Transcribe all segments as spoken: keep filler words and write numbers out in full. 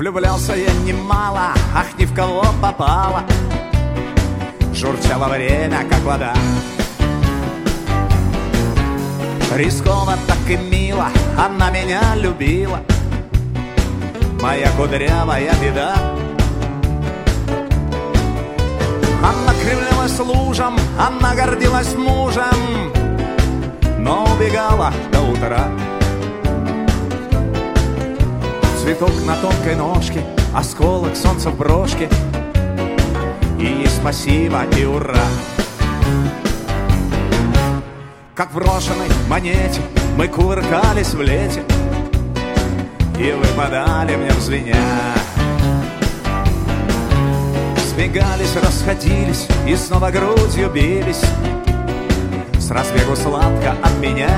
Влюблялся я немало, ах, ни в кого попало. Журчало время, как вода. Рисково так и мило, она меня любила, моя кудрявая беда. Она кривлялась лужам, она гордилась мужем, но убегала до утра. Цветок на тонкой ножке, осколок солнца в брошке, и спасибо, и ура. Как в брошенной монете мы кувыркались в лете и выпадали мне в звеня. Сбегались, расходились и снова грудью бились, с разбегу сладко от меня.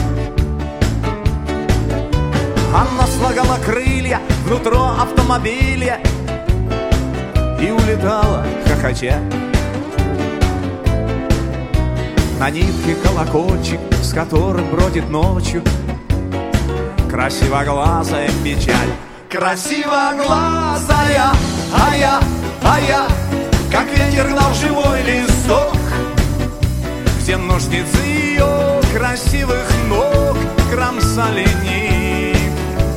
Она слагала крылья внутрь автомобиля и улетала, хохоча. На нитке колокольчик, с которым бродит ночью красивоглазая печаль. Красивоглазая, а я, а я, как ветер гнал живой листок, где ножницы ее красивых ног кромсали нить.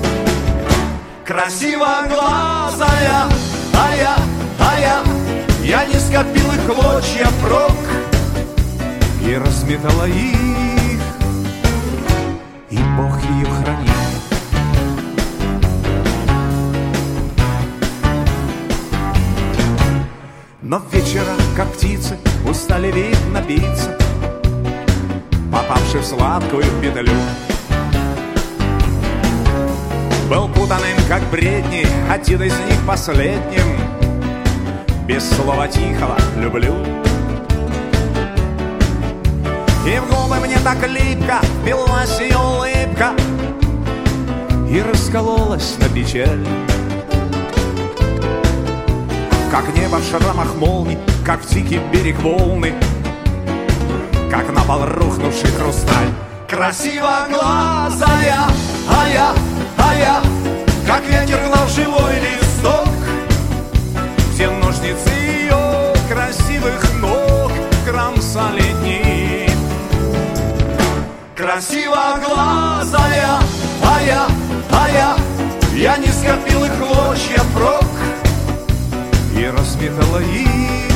Красивоглазая, а я, а я, я не скопил их клочья прок и разметала их, и Бог ее хранит. Но вечера, как птицы, устали видно биться, попавший в сладкую петлю. Был путанным, как бредни, один из них последним, без слова тихого «люблю». И в губы мне так липко впилась ее улыбка и раскололась на печаль. Как небо в шрамах молний, как в дикий берег волны, как на пол рухнувший хрусталь. Красивоглазая, а я, а я, как ветер гнал живой листок, все ножницы ее красивых ног кромсали дни. Красивоглазая, а я, а я, я не скопил их клочья прок и разметала их,